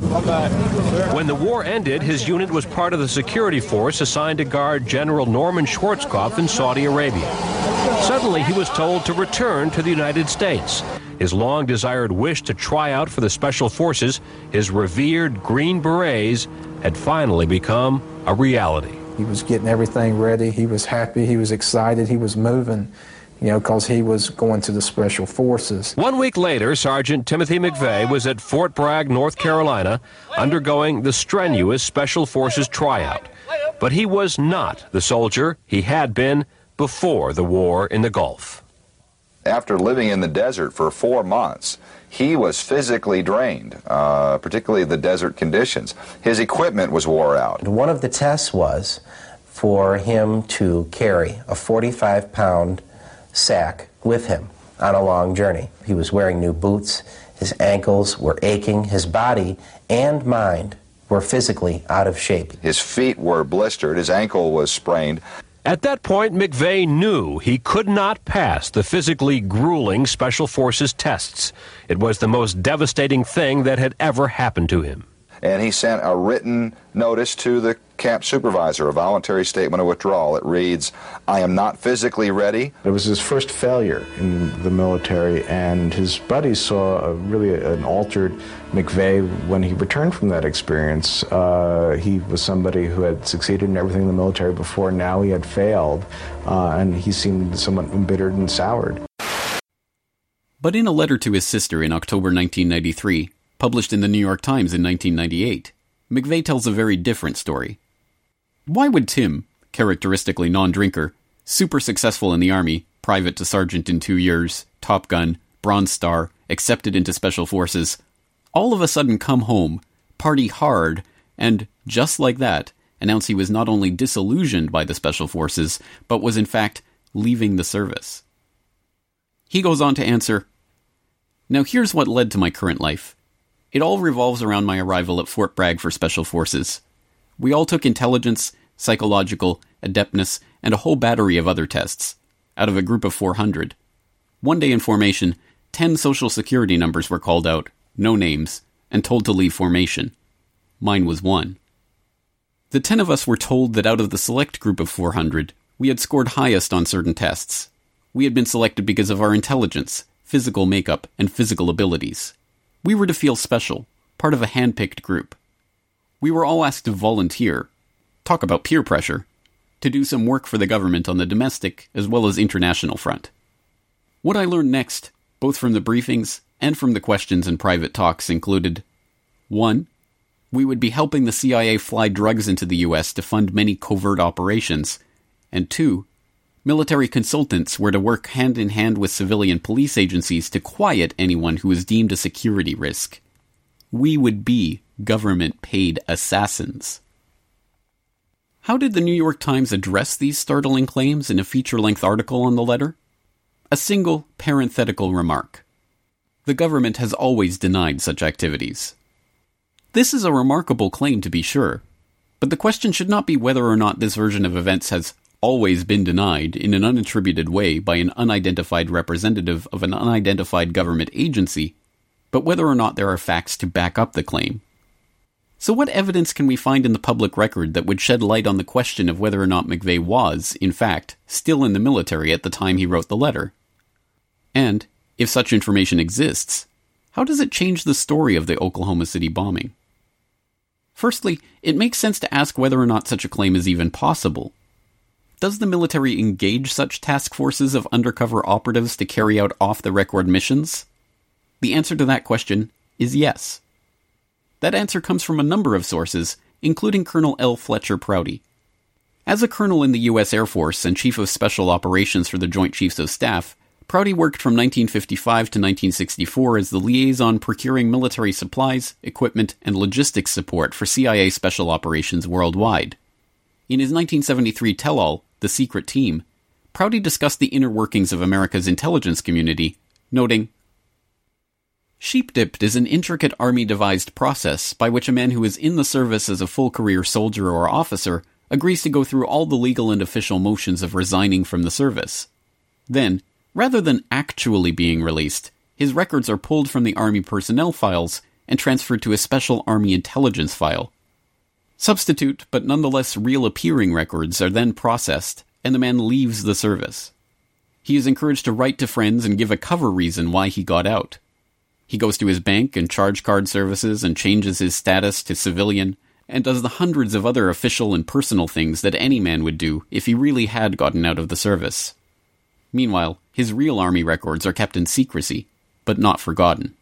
When the war ended, his unit was part of the security force assigned to guard General Norman Schwarzkopf in Saudi Arabia. Suddenly, he was told to return to the United States. His long-desired wish to try out for the Special Forces, his revered Green Berets, had finally become a reality. He was getting everything ready. He was happy. He was excited. He was moving, you know, because he was going to the Special Forces. One week later, Sergeant Timothy McVeigh was at Fort Bragg, North Carolina, undergoing the strenuous Special Forces tryout. But he was not the soldier he had been before the war in the Gulf. After living in the desert for four months, he was physically drained, uh, particularly the desert conditions. His equipment was wore out. One of the tests was for him to carry a forty-five pound sack with him on a long journey. He was wearing new boots, his ankles were aching, his body and mind were physically out of shape. His feet were blistered, his ankle was sprained. At that point, McVeigh knew he could not pass the physically grueling Special Forces tests. It was the most devastating thing that had ever happened to him. And he sent a written notice to the camp supervisor, a voluntary statement of withdrawal. It reads, "I am not physically ready." It was his first failure in the military, and his buddies saw a, really an altered McVeigh when he returned from that experience. Uh, he was somebody who had succeeded in everything in the military before. Now he had failed, uh, and he seemed somewhat embittered and soured. But in a letter to his sister in October nineteen ninety-three, published in the New York Times in nineteen ninety-eight, McVeigh tells a very different story. Why would Tim, characteristically non-drinker, super successful in the Army, private to sergeant in two years, Top Gun, Bronze Star, accepted into Special Forces, all of a sudden come home, party hard, and, just like that, announce he was not only disillusioned by the Special Forces, but was in fact leaving the service? He goes on to answer, "Now here's what led to my current life. It all revolves around my arrival at Fort Bragg for Special Forces. We all took intelligence, psychological, adeptness, and a whole battery of other tests, out of a group of four hundred. One day in formation, ten social security numbers were called out, no names, and told to leave formation. Mine was one. The ten of us were told that out of the select group of four hundred, we had scored highest on certain tests. We had been selected because of our intelligence, physical makeup, and physical abilities. We were to feel special, part of a hand-picked group. We were all asked to volunteer, talk about peer pressure, to do some work for the government on the domestic as well as international front. What I learned next, both from the briefings and from the questions and private talks, included: one. We would be helping the C I A fly drugs into the U S to fund many covert operations, and two. Military consultants were to work hand-in-hand with civilian police agencies to quiet anyone who was deemed a security risk. We would be government-paid assassins." How did the New York Times address these startling claims in a feature-length article on the letter? A single parenthetical remark. The government has always denied such activities. This is a remarkable claim, to be sure, but the question should not be whether or not this version of events has always been denied in an unattributed way by an unidentified representative of an unidentified government agency, but whether or not there are facts to back up the claim. So what evidence can we find in the public record that would shed light on the question of whether or not McVeigh was, in fact, still in the military at the time he wrote the letter? And, if such information exists, how does it change the story of the Oklahoma City bombing? Firstly, it makes sense to ask whether or not such a claim is even possible. Does the military engage such task forces of undercover operatives to carry out off-the-record missions? The answer to that question is yes. That answer comes from a number of sources, including Colonel L. Fletcher Prouty. As a colonel in the U S Air Force and Chief of Special Operations for the Joint Chiefs of Staff, Prouty worked from nineteen fifty-five to nineteen sixty-four as the liaison procuring military supplies, equipment, and logistics support for C I A special operations worldwide. In his nineteen seventy-three tell-all, The Secret Team, Prouty discussed the inner workings of America's intelligence community, noting, "Sheep-dipped is an intricate Army-devised process by which a man who is in the service as a full-career soldier or officer agrees to go through all the legal and official motions of resigning from the service. Then, rather than actually being released, his records are pulled from the Army personnel files and transferred to a special Army intelligence file. Substitute, but nonetheless real-appearing records are then processed, and the man leaves the service. He is encouraged to write to friends and give a cover reason why he got out. He goes to his bank and charge card services and changes his status to civilian, and does the hundreds of other official and personal things that any man would do if he really had gotten out of the service. Meanwhile, his real Army records are kept in secrecy, but not forgotten."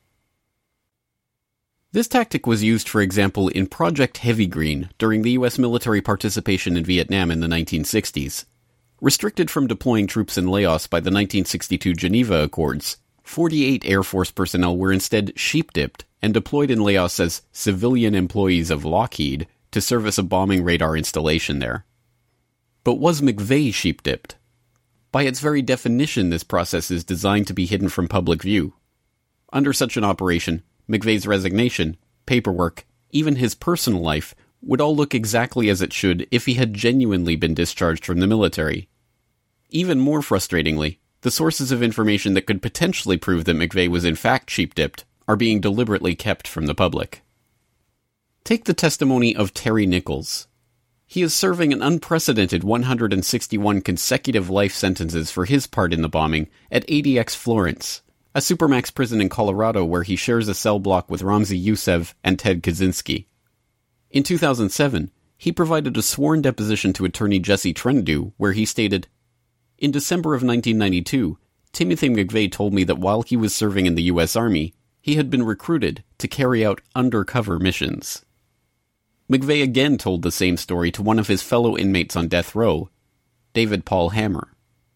This tactic was used, for example, in Project Heavy Green during the U S military participation in Vietnam in the nineteen sixties. Restricted from deploying troops in Laos by the nineteen sixty-two Geneva Accords, forty-eight Air Force personnel were instead sheep-dipped and deployed in Laos as civilian employees of Lockheed to service a bombing radar installation there. But was McVeigh sheep-dipped? By its very definition, this process is designed to be hidden from public view. Under such an operation, McVeigh's resignation, paperwork, even his personal life would all look exactly as it should if he had genuinely been discharged from the military. Even more frustratingly, the sources of information that could potentially prove that McVeigh was in fact sheep-dipped are being deliberately kept from the public. Take the testimony of Terry Nichols. He is serving an unprecedented one hundred sixty-one consecutive life sentences for his part in the bombing at A D X Florence, a supermax prison in Colorado where he shares a cell block with Ramzi Youssev and Ted Kaczynski. In two thousand seven, he provided a sworn deposition to attorney Jesse Trentadue where he stated, "In December of nineteen ninety-two, Timothy McVeigh told me that while he was serving in the U S Army, he had been recruited to carry out undercover missions." McVeigh again told the same story to one of his fellow inmates on death row, David Paul Hammer.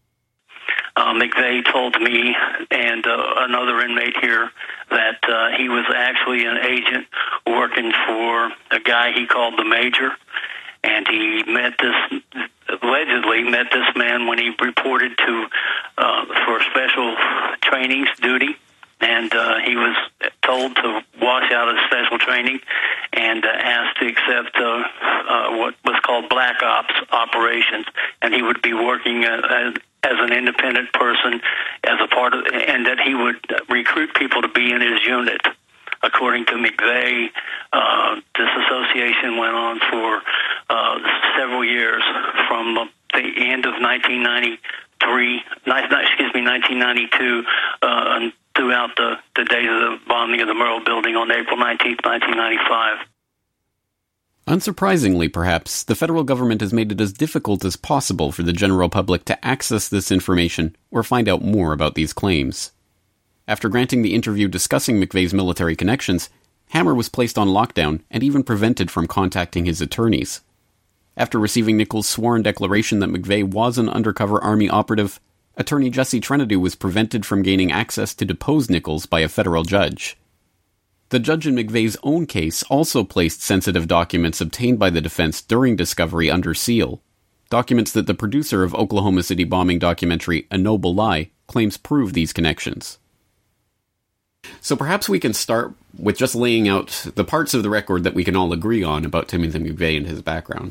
Uh, McVeigh told me and uh, another inmate here that uh, he was actually an agent working for a guy he called the Major, and he met this, allegedly met this man when he reported to uh, for special trainings duty, and uh, he was told to wash out his special training and uh, asked to accept uh, uh, what was called black ops operations, and he would be working uh, as, as an independent person as a part of, and that he would recruit people to be in his unit. According to McVeigh, uh, this association went on for uh, several years, from the end of nineteen ninety-three, excuse me, nineteen ninety-two, uh, throughout the, the days of the bombing of the Murrah Building on April nineteenth, nineteen ninety-five. Unsurprisingly, perhaps, the federal government has made it as difficult as possible for the general public to access this information or find out more about these claims. After granting the interview discussing McVeigh's military connections, Hammer was placed on lockdown and even prevented from contacting his attorneys. After receiving Nichols' sworn declaration that McVeigh was an undercover Army operative, attorney Jesse Trentadue was prevented from gaining access to depose Nichols by a federal judge. The judge in McVeigh's own case also placed sensitive documents obtained by the defense during discovery under seal, documents that the producer of Oklahoma City bombing documentary A Noble Lie claims prove these connections. So perhaps we can start with just laying out the parts of the record that we can all agree on about Timothy McVeigh and his background.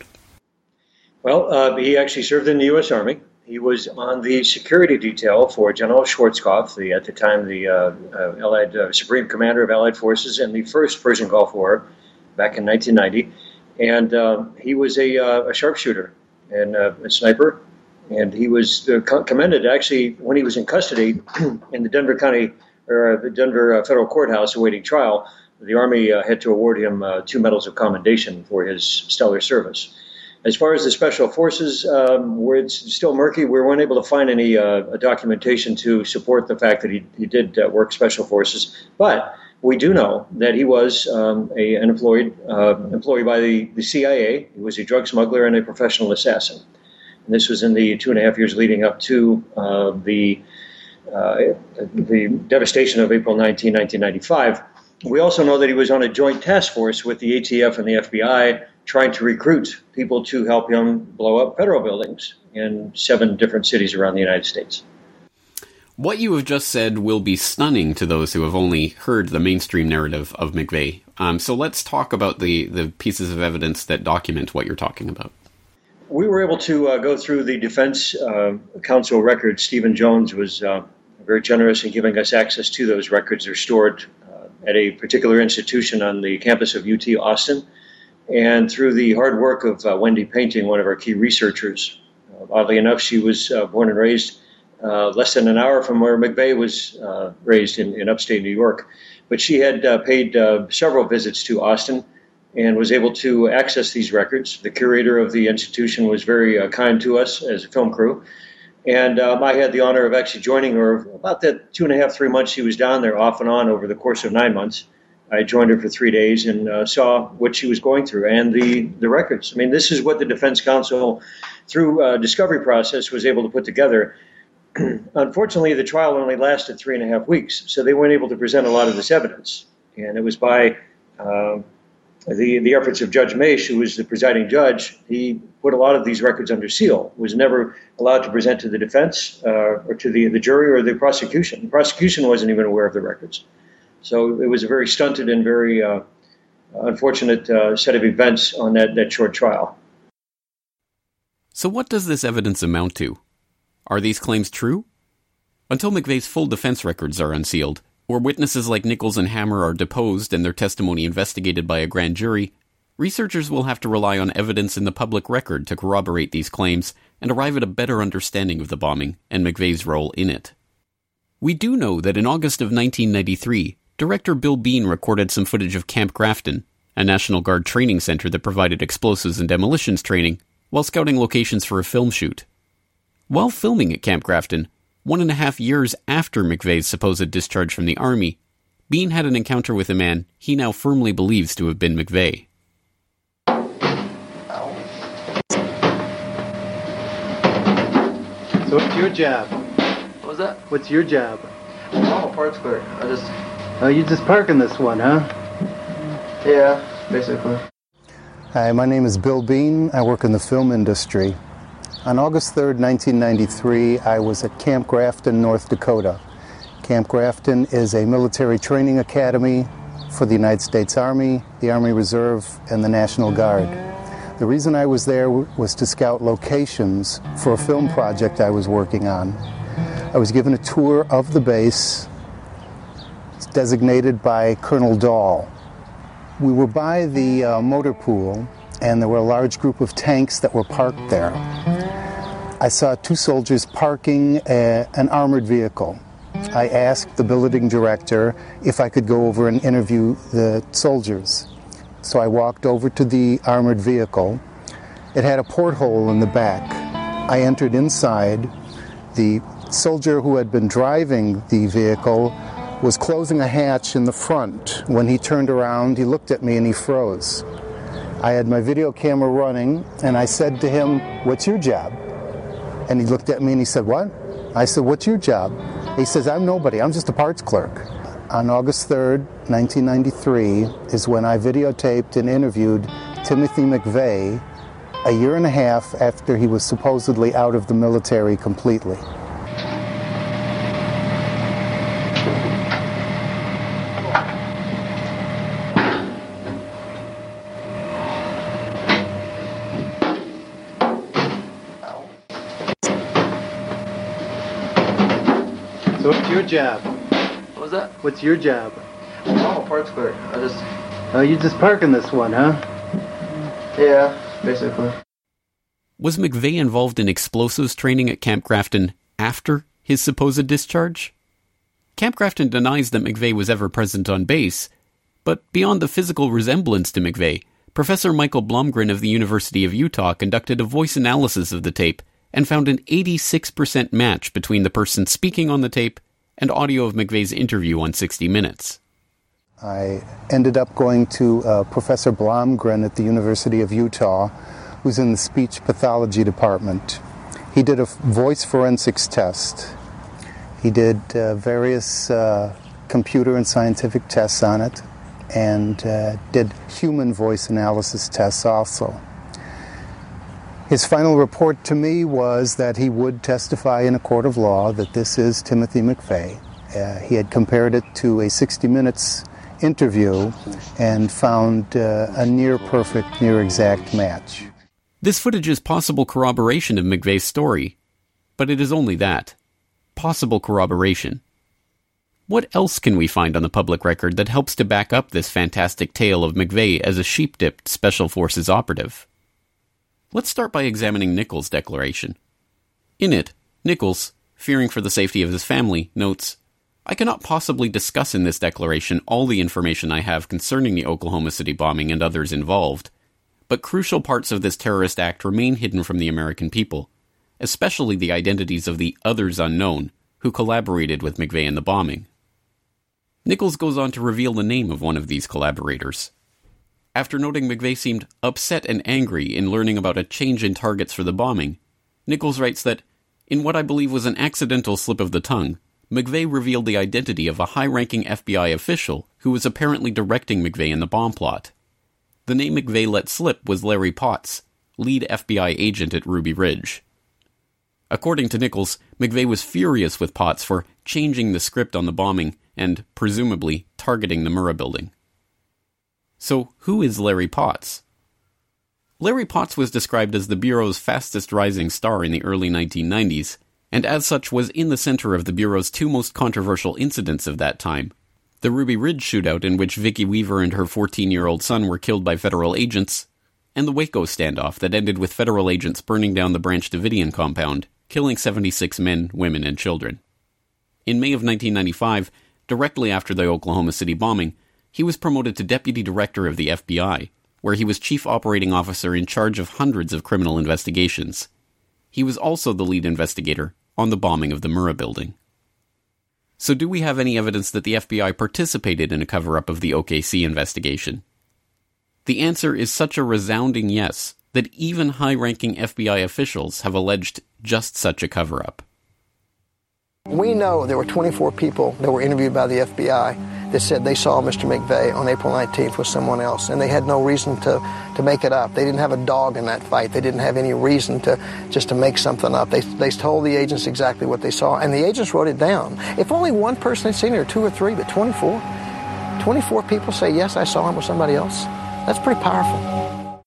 Well, uh, he actually served in the U S Army. He was on the security detail for General Schwarzkopf, the, at the time the uh, uh, Allied uh, Supreme Commander of Allied Forces in the first Persian Gulf War back in nineteen ninety. And uh, he was a, uh, a sharpshooter and uh, a sniper. And he was uh, commended, actually, when he was in custody in the Denver County, or the Denver uh, Federal Courthouse awaiting trial. The Army uh, had to award him uh, two medals of commendation for his stellar service. As far as the Special Forces, um, where it's still murky, we weren't able to find any uh, documentation to support the fact that he, he did uh, work Special Forces. But we do know that he was um, a, an employed uh, employee by the, the C I A. He was a drug smuggler and a professional assassin. And this was in the two and a half years leading up to uh, the uh, the devastation of April nineteenth, nineteen ninety-five. We also know that he was on a joint task force with the A T F and the F B I, trying to recruit people to help him blow up federal buildings in seven different cities around the United States. What you have just said will be stunning to those who have only heard the mainstream narrative of McVeigh. Um, so let's talk about the, the pieces of evidence that document what you're talking about. We were able to uh, go through the Defense uh, Council records. Stephen Jones was uh, very generous in giving us access to those records. They're stored uh, at a particular institution on the campus of U T Austin. And through the hard work of uh, Wendy Painting, one of our key researchers, uh, oddly enough, she was uh, born and raised uh, less than an hour from where McVeigh was uh, raised in, in upstate New York. But she had uh, paid uh, several visits to Austin and was able to access these records. The curator of the institution was very uh, kind to us as a film crew. And um, I had the honor of actually joining her about that two and a half, three months she was down there off and on over the course of nine months. I joined her for three days and uh, saw what she was going through and the, the records. I mean, this is what the defense counsel, through a discovery process, was able to put together. Unfortunately, the trial only lasted three and a half weeks, so they weren't able to present a lot of this evidence. And it was by uh, the, the efforts of Judge Mace, who was the presiding judge. He put a lot of these records under seal, was never allowed to present to the defense uh, or to the, the jury or the prosecution. The prosecution wasn't even aware of the records. So it was a very stunted and very uh, unfortunate uh, set of events on that, that short trial. So what does this evidence amount to? Are these claims true? Until McVeigh's full defense records are unsealed, or witnesses like Nichols and Hammer are deposed and their testimony investigated by a grand jury, researchers will have to rely on evidence in the public record to corroborate these claims and arrive at a better understanding of the bombing and McVeigh's role in it. We do know that in August of nineteen ninety-three, Director Bill Bean recorded some footage of Camp Grafton, a National Guard training center that provided explosives and demolitions training, while scouting locations for a film shoot. While filming at Camp Grafton, one and a half years after McVeigh's supposed discharge from the Army, Bean had an encounter with a man he now firmly believes to have been McVeigh. So what's your job? What was that? What's your job? I'm a parts clerk. I just... Oh, you just parking this one, huh? Yeah, basically. Hi, my name is Bill Bean. I work in the film industry. On August third, nineteen ninety-three, I was at Camp Grafton, North Dakota. Camp Grafton is a military training academy for the United States Army, the Army Reserve, and the National Guard. The reason I was there was to scout locations for a film project I was working on. I was given a tour of the base. It's designated by Colonel Dahl. We were by the uh, motor pool, and there were a large group of tanks that were parked there. I saw two soldiers parking a, an armored vehicle. I asked the billeting director if I could go over and interview the soldiers. So I walked over to the armored vehicle. It had a porthole in the back. I entered inside. The soldier who had been driving the vehicle was closing a hatch in the front. When he turned around, he looked at me and he froze. I had my video camera running, and I said to him, "What's your job?" And he looked at me and he said, "What?" I said, "What's your job?" He says, "I'm nobody. I'm just a parts clerk." On August third, nineteen ninety-three, is when I videotaped and interviewed Timothy McVeigh a year and a half after he was supposedly out of the military completely. So what's your job? What was that? What's your job? I'm a parts clerk. I just... Oh, you just parking this one, huh? Yeah, basically. Was McVeigh involved in explosives training at Camp Grafton after his supposed discharge? Camp Grafton denies that McVeigh was ever present on base, but beyond the physical resemblance to McVeigh, Professor Michael Blomgren of the University of Utah conducted a voice analysis of the tape and found an eighty-six percent match between the person speaking on the tape and audio of McVeigh's interview on sixty minutes. I ended up going to uh, Professor Blomgren at the University of Utah, who's in the speech pathology department. He did a voice forensics test. He did uh, various uh, computer and scientific tests on it, and uh, did human voice analysis tests also. His final report to me was that he would testify in a court of law that this is Timothy McVeigh. Uh, he had compared it to a sixty minutes interview and found uh, a near-perfect, near-exact match. This footage is possible corroboration of McVeigh's story, but it is only that. Possible corroboration. What else can we find on the public record that helps to back up this fantastic tale of McVeigh as a sheep-dipped Special Forces operative? Let's start by examining Nichols' declaration. In it, Nichols, fearing for the safety of his family, notes, "I cannot possibly discuss in this declaration all the information I have concerning the Oklahoma City bombing and others involved, but crucial parts of this terrorist act remain hidden from the American people, especially the identities of the others unknown who collaborated with McVeigh in the bombing." Nichols goes on to reveal the name of one of these collaborators. After noting McVeigh seemed upset and angry in learning about a change in targets for the bombing, Nichols writes that, in what I believe was an accidental slip of the tongue, McVeigh revealed the identity of a high-ranking F B I official who was apparently directing McVeigh in the bomb plot. The name McVeigh let slip was Larry Potts, lead F B I agent at Ruby Ridge. According to Nichols, McVeigh was furious with Potts for changing the script on the bombing and, presumably, targeting the Murrah building. So, who is Larry Potts? Larry Potts was described as the Bureau's fastest-rising star in the early nineteen nineties, and as such was in the center of the Bureau's two most controversial incidents of that time: the Ruby Ridge shootout in which Vicki Weaver and her fourteen-year-old son were killed by federal agents, and the Waco standoff that ended with federal agents burning down the Branch Davidian compound, killing seventy-six men, women, and children. In May of nineteen ninety-five, directly after the Oklahoma City bombing, he was promoted to Deputy Director of the F B I, where he was Chief Operating Officer in charge of hundreds of criminal investigations. He was also the lead investigator on the bombing of the Murrah building. So do we have any evidence that the F B I participated in a cover-up of the O K C investigation? The answer is such a resounding yes that even high-ranking F B I officials have alleged just such a cover-up. We know there were twenty-four people that were interviewed by the F B I that said they saw Mister McVeigh on April nineteenth with someone else, and they had no reason to, to make it up. They didn't have a dog in that fight. They didn't have any reason to just to make something up. They, they told the agents exactly what they saw, and the agents wrote it down. If only one person had seen it, or two or three, but twenty-four, twenty-four people say, yes, I saw him with somebody else. That's pretty powerful.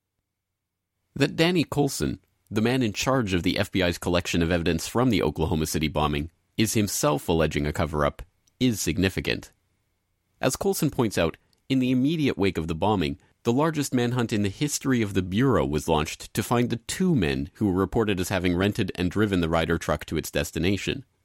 That Danny Coulson, the man in charge of the F B I's collection of evidence from the Oklahoma City bombing, is himself alleging a cover-up, is significant. As Coulson points out, in the immediate wake of the bombing, the largest manhunt in the history of the Bureau was launched to find the two men who were reported as having rented and driven the Ryder truck to its destination.